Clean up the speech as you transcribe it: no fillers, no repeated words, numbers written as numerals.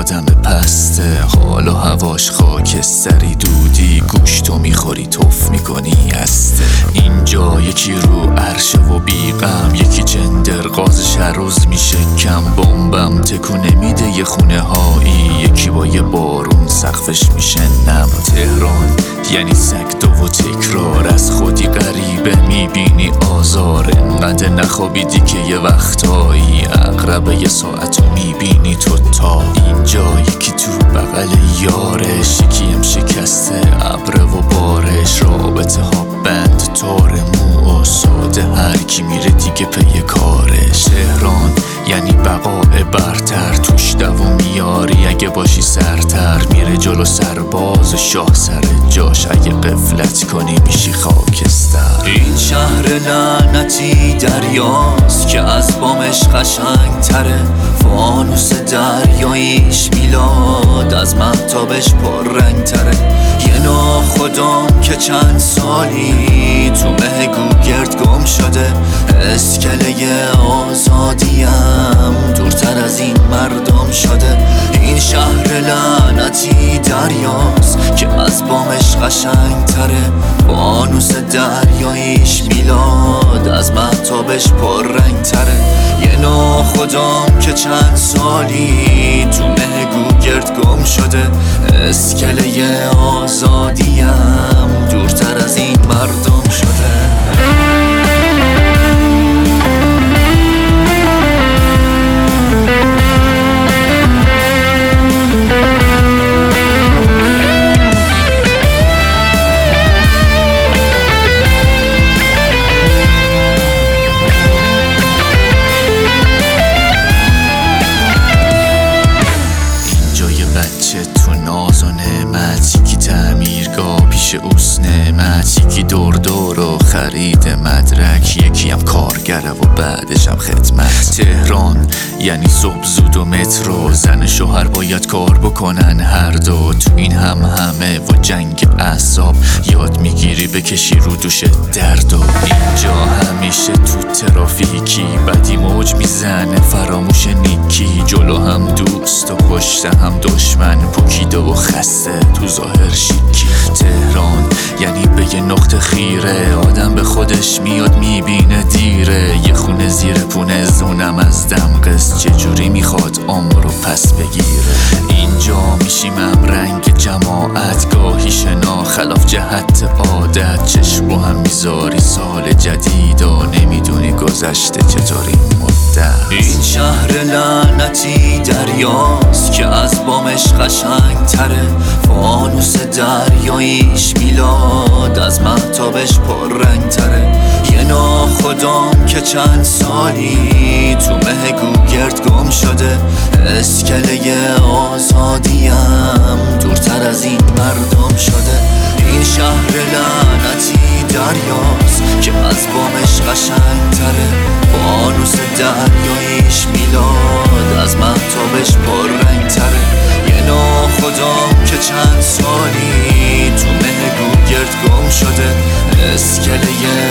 آدم پسته، حال و هواش خاکستری، دودی گوشتو میخوری توف میکنی هسته. اینجا یکی رو عرشه و بیغم، یکی جندر غازش هر روز میشه کم. بمبم تکونه میده یه خونه هایی، یکی با یه بارون سقفش میشه نم. تهران یعنی سگدو و تکرار، از خودی غریبه میبینی آزار. انقدر نخوابیدی که یه وقتایی اقرب یه ساعت رو میبینی تو تا. اینجا یکی تو بغل یارش، یکی هم شکسته ابره و بارش. رابطه ها بند تار مو و ساده، هر کی میره دیگه پی کارش. تهران یعنی بقای برتر، توش دووم میاری اگه باشی سرتر. میره جلو سرباز و شاه سر جاش، اگه قفلت کنی میشی خاکستر. این شهر لعنتی دریاست که از بامش قشنگ تره. فانوس دریاییش میلاد، از مهتابش پررنگ تره. یه ناخدام که چند سالی تو مه گوگرد گم شده. اسکله آزادیم دورتر از این مردم شده. این شهر لعنتی دریاست که از بامش قشنگ تره. فانوس دریاییش میلاد، از مهتابش پررنگ تره. یه ناخدام که چند سالی تو مه گوگرد گم شده. اسکله آزادیم دورتر از این مردم شده. تو ناز و نعمت، یکی تعمیرگاه پیش اوست نعمت. یکی دور دور و خرید مدرک، یکی هم کارگره و بعدش هم خدمت. تهران یعنی صبح زود و مترو، زن شوهر باید کار بکنن هر دو. تو این همه و جنگ اعصاب، یاد میگیری بکشی رو دوش درد. و اینجا همیشه تو ترافیکی، بدی موج میزنه فراموش نیکی. جلو هم دوست و پشت هم دشمن، پوکیده و خسته تو ظاهر شیکی. تهران یعنی به یه نقطه خیره، آدم به خودش میاد میبینه دیره. یه خونه زیر پونه زونم از دمقس، چجوری میخواد عمر رو پس بگیره. اینجا میشیم رنگ جماعت، گاهی شنا خلاف جهت عادت. چشم رو هم میذاری سال جدید و نمیدونی گذشته چطوری مدت. این شهر لعنتی دریاست که از بامش قشنگ تره. فانوس دریاییش میلاد، از مهتابش پررنگ تره. یه ناخدام که چند سالی تو مه گوگرد گم شده. اسکله آزادیم دورتر از این مردم شده. این شهر لعنتی دریاست که از بامش قشنگ تره. فانوس دریاییش میلاد، از مهتابش پررنگ تره. یه ناخدام که چند سالی تو مه گوگرد گم شده. اسکله